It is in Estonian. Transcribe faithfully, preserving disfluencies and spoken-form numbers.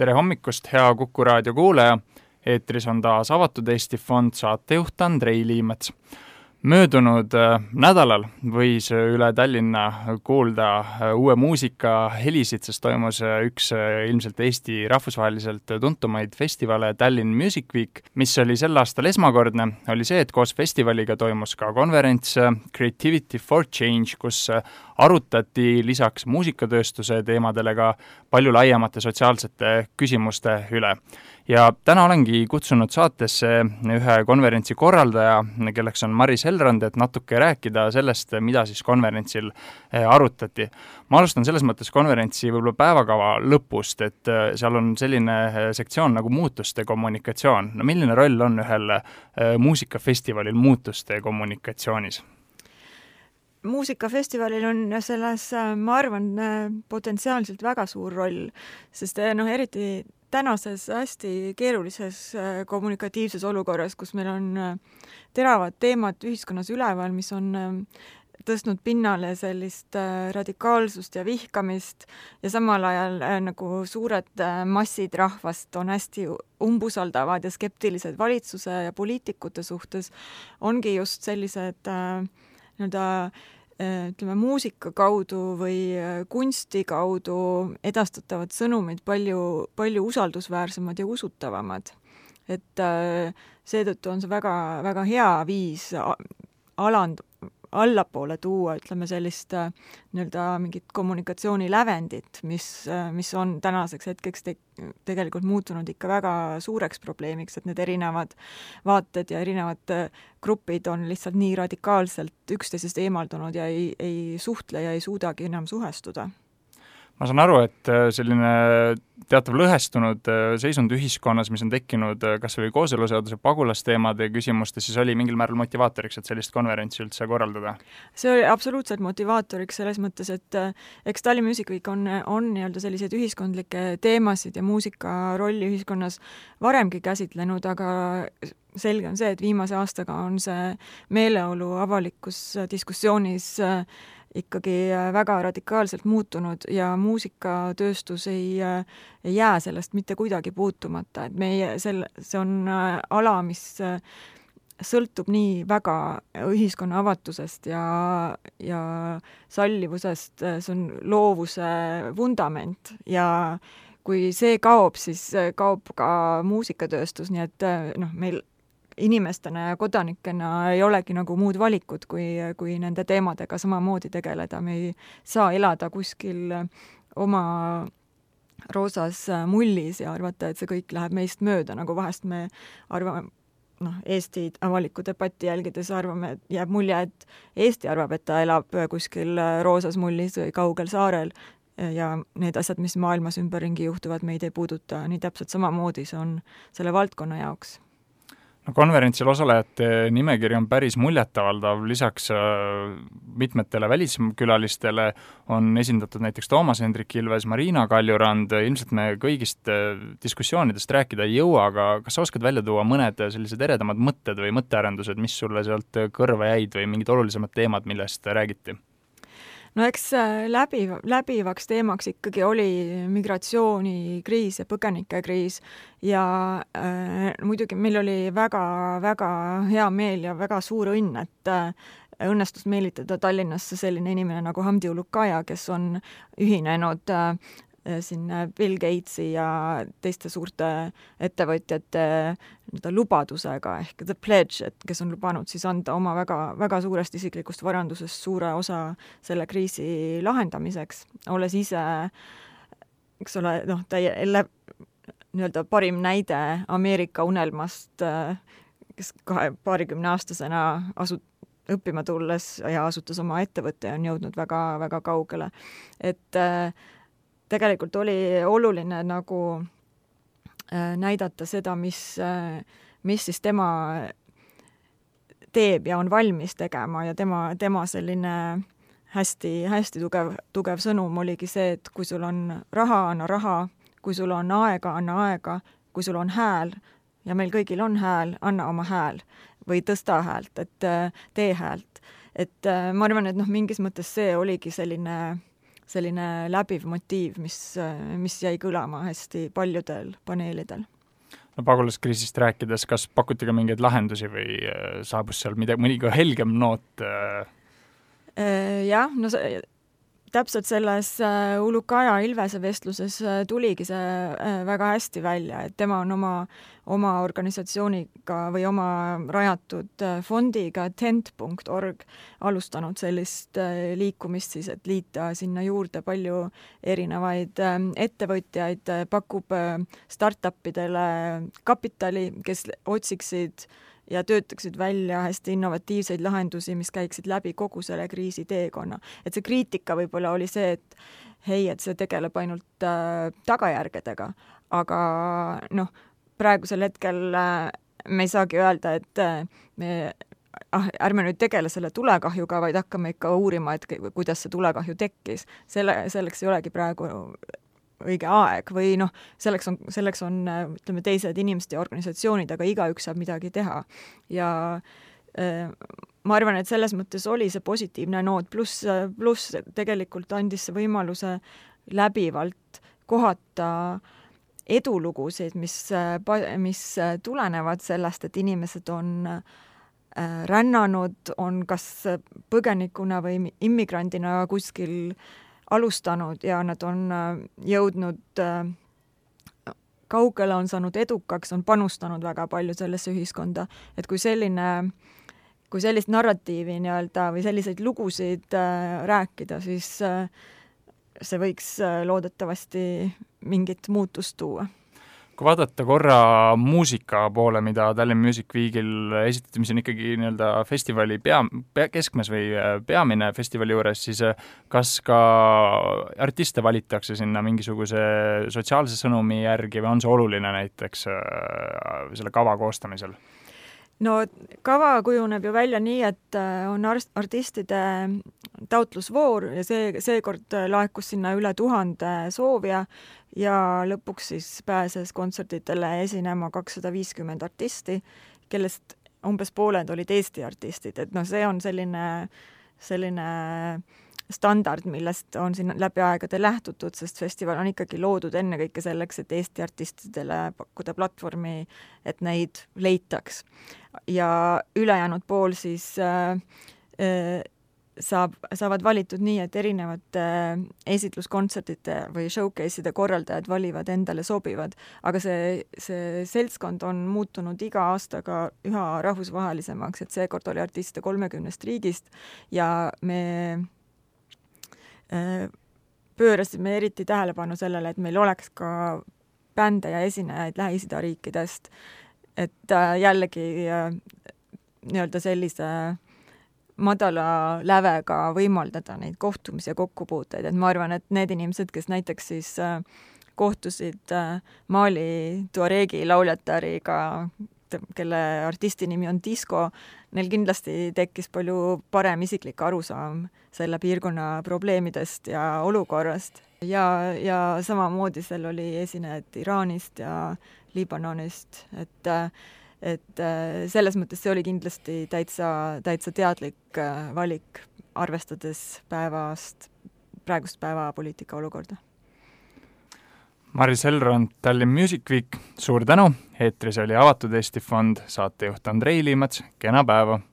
Tere hommikust, hea Kuku raadio kuulaja! Eetris on taas Avatud Eesti Fond saatejuht Andrei Liimets. Möödunud nädalal võis üle Tallinna kuulda uue muusika helisid, sest toimus üks ilmselt Eesti rahvusvaheliselt tuntumaid festivale Tallinn Music Week, mis oli sel aastal esmakordne, oli see, et koos festivaliga toimus ka konverents Creativity for Change, kus arutati lisaks muusikatööstuse teemadele ka palju laiemate sotsiaalsete küsimuste üle. Ja täna olengi kutsunud saatesse ühe konverentsi korraldaja, kelleks on Maris Elrand, et natuke rääkida sellest, mida siis konverentsil arutati. Ma alustan selles mõttes konverentsi võib-olla päevakava lõpust, et seal on selline sektsioon nagu muutuste kommunikatsioon. No milline roll on ühel muusikafestivalil muutuste kommunikatsioonis? Muusikafestivalil on selles, ma arvan, potentsiaalselt väga suur roll, sest noh, eriti tänases hästi keerulises kommunikatiivses olukorras, kus meil on teravad teemad ühiskonnas üleval, mis on tõstnud pinnale sellist radikaalsust ja vihkamist ja samal ajal nagu suured massid rahvast on hästi umbusaldavad ja skeptilised valitsuse ja poliitikute suhtes, ongi just sellised nii-öelda ütleme, muusika kaudu või kunsti kaudu edastatavad sõnumid palju, palju usaldusväärsemad ja usutavamad. Et seetõttu on see väga, väga hea viis aland, allapoole tuua, ütleme sellist nii-öelda mingit kommunikatsiooni lävendit, mis, mis on tänaseks hetkeks te- tegelikult muutunud ikka väga suureks probleemiks, et need erinevad vaated ja erinevad grupid on lihtsalt nii radikaalselt üksteisest eemaldunud ja ei, ei suhtle ja ei suudagi enam suhestuda. Ma saan aru, et selline teatav lõhestunud seisund ühiskonnas, mis on tekkinud kas või kooseluseaduse pagulasteemade küsimustes, siis oli mingil määral motivaatoriks, et sellist konverentsi üldse korraldada? See oli absoluutselt motivaatoriks selles mõttes, et eks Tallinn Music Week on, on nii-öelda selliseid ühiskondlikke teemasid ja muusika rolli ühiskonnas varemgi käsitlenud, aga selge on see, et viimase aastaga on see meeleolu avalikus diskussioonis ikkagi väga radikaalselt muutunud ja muusikatööstus ei, ei jää sellest mitte kuidagi puutumata, et meie selle, see on ala, mis sõltub nii väga ühiskonna avatusest ja, ja sallivusest, see on loovuse vundament ja kui see kaob, siis kaob ka muusikatööstus, nii et noh, meil inimestena ja kodanikena ei olegi nagu muud valikut, kui, kui nende teemadega samamoodi tegeleda. Me ei saa elada kuskil oma roosas mullis ja arvata, et see kõik läheb meist mööda, nagu vahest me arvame, noh, Eesti avalikku debatti jälgides arvame, et jääb mulje, et Eesti arvab, et ta elab kuskil roosas mullis või kaugel saarel ja need asjad, mis maailmas ümberringi juhtuvad, meid ei puuduta. Nii täpselt samamoodi see on selle valdkonna jaoks. No, konverentsil osalejate nimekiri on päris muljetavaldav, lisaks mitmetele väliskülalistele on esindatud näiteks Toomas Hendrik Ilves, Marina Kaljurand, ilmselt me kõigist diskussioonidest rääkida ei jõua, aga kas sa oskad välja tuua mõned sellised eredamad mõtted või mõttearendused, mis sulle sealt kõrva jäid või mingid olulisemad teemad, millest räägiti? No eks läbi, läbivaks teemaks ikkagi oli migratsioonikriis ja põgenikekriis ja äh, muidugi meil oli väga, väga hea meel ja väga suur õnn, et äh, õnnestus meelitada Tallinnasse selline inimene nagu Hamdi Ulukaja, kes on ühinenud äh, siin Bill Gatesi ja teiste suurte ettevõtjate lubadusega ehk The Pledge, et kes on lubanud siis anda oma väga, väga suurest isiklikust varandusest suure osa selle kriisi lahendamiseks, olles ise, eks ole, noh, täie, nii-öelda parim näide Ameerika unelmast, kes kahe paarikümne aastasena asut-, õppima tulles ja asutas oma ettevõtte ja on jõudnud väga, väga kaugele. Et äh, tegelikult oli oluline nagu äh, näidata seda, mis, äh, mis siis tema teeb ja on valmis tegema ja tema, tema selline hästi, hästi tugev, tugev sõnum oligi see, et kui sul on raha, anna raha, kui sul on aega, anna aega, kui sul on hääl ja meil kõigil on hääl, anna oma hääl või tõsta häält, et äh, tee häält. Et äh, ma arvan, et noh, mingis mõttes see oligi selline selline läbiv motiiv, mis, mis jäi kõlama hästi paljudel paneelidel. No pagulaskriisist rääkides, kas pakuti ka mingeid lahendusi või saabus seal midagi, mõni ka helgem noot? Jah, no see, täpselt selles Ulukaja Ilvese vestluses tuligi see väga hästi välja, et tema on oma, oma organisatsiooniga või oma rajatud fondiga tent punkt org alustanud sellist liikumist siis, et liita sinna juurde palju erinevaid ettevõtjaid, pakub startupidele kapitali, kes otsiksid ja töötaksid välja hästi innovatiivseid lahendusi, mis käiksid läbi kogu selle kriisi teekonna. Et see kriitika võib-olla oli see, et hei, et see tegeleb ainult äh, tagajärgedega, aga noh, praegusel hetkel äh, me ei saagi öelda, et äh, me ah, ärme nüüd tegele selle tulekahjuga, vaid hakkame ikka uurima, et kuidas see tulekahju tekkis. Selle, selleks ei olegi praegu õige aeg või noh, selleks on, selleks on, ütleme, teised inimesed ja organisatsioonid, aga igaüks saab midagi teha. Ja äh, ma arvan, et selles mõttes oli see positiivne noot, pluss, pluss tegelikult andis see võimaluse läbivalt kohata edulugusid, mis, mis tulenevad sellest, et inimesed on äh, rännanud, on kas põgenikuna või immigrandina kuskil alustanud ja nad on jõudnud kaugele, on saanud edukaks, on panustanud väga palju sellesse ühiskonda. Et kui selline, kui sellist narratiivi nii-öelda või selliseid lugusid rääkida, siis see võiks loodetavasti mingit muutust tuua. Kui vaadata korra muusika poole, mida Tallinn Music Weekil esitati, mis on ikkagi nii-öelda festivali pea, pea, keskmes või peamine festivali juures, siis kas ka artiste valitakse sinna mingisuguse sotsiaalse sõnumi järgi või on see oluline näiteks selle kava koostamisel? No kava kujuneb ju välja nii, et on artistide taotlusvoor ja see, seekord laekus sinna üle tuhande soovija ja lõpuks siis pääses kontserditele esinema kakssada viiskümmend artisti, kellest umbes pooled olid Eesti artistid, et noh, see on selline, selline standard, millest on siin läbi aegade lähtutud, sest festival on ikkagi loodud ennekõike selleks, et Eesti artistidele pakkuda platvormi, et neid leitaks. Ja ülejäänud pool siis äh, saab, saavad valitud nii, et erinevate esitluskontserdite või showcase'ide korraldajad valivad endale sobivad, aga see, see seltskond on muutunud iga aastaga üha rahvusvahelisemaks, et seekord oli artiste kolmekümnest riigist ja me pöörasime eriti tähelepanu sellele, et meil oleks ka bände ja esinejaid Lähis-Ida riikidest, et jällegi nii-öelda sellise madala lävega võimaldada neid kohtumisi ja kokkupuuteid, et ma arvan, et need inimesed, kes näiteks siis kohtusid Mali Tuaregi lauljatariga, kelle artisti nimi on Disco, neil kindlasti tekkis palju parem isiklik arusaam selle piirkonna probleemidest ja olukorrast. Ja, ja samamoodi seal oli esinejad Iraanist ja Liibanonist, et, et selles mõttes see oli kindlasti täitsa, täitsa teadlik valik, arvestades päevast, praegust päeva poliitika olukorda. Maris Elrond, Tallinn Music Week, suur tänu, eetris oli Avatud Eesti Fond, saatejuht Andrei Liimets, kena päeva!